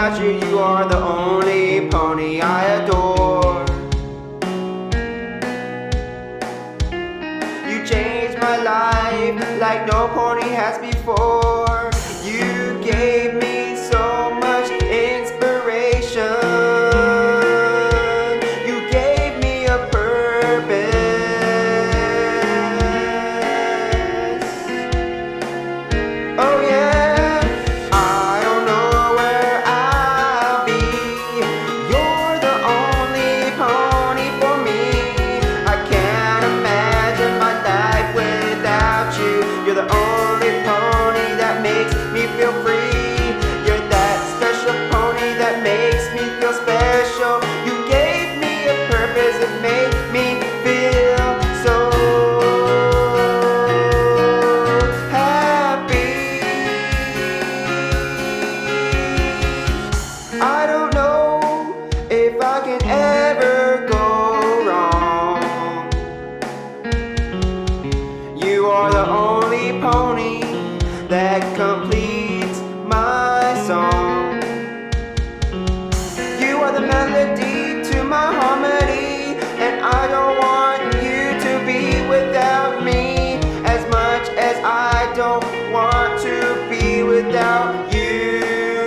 without you. You are the only pony I adore. You changed my life like no pony has before. You gave me so much inspiration. You gave me a purpose. Oh yeah, I don't know where I'll be. You're the only pony for me. I can't imagine my life without you. You're the only pony that makes me feel free. You're that special pony that makes me feel special. You gave me a purpose and made me feel so happy. I don't know if I can ever go wrong. You are the only pony that completes my song. You are the melody to my harmony, and I don't want you to be without me, as much as I don't want to be without you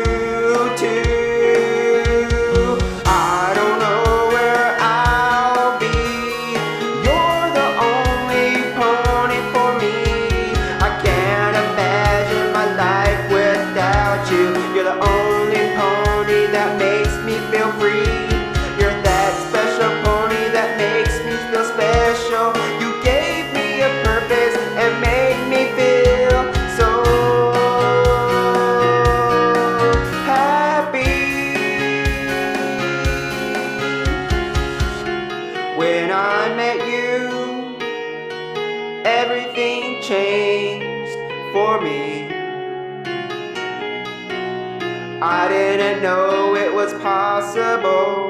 too. I don't know where I'll be. You're the only pony for me. I can't imagine my life without you. You're the only pony that makes me feel free. You're that special pony that makes me feel special. You gave me a purpose and made me feel so happy. When I met you, everything changed for me. I didn't know it was possible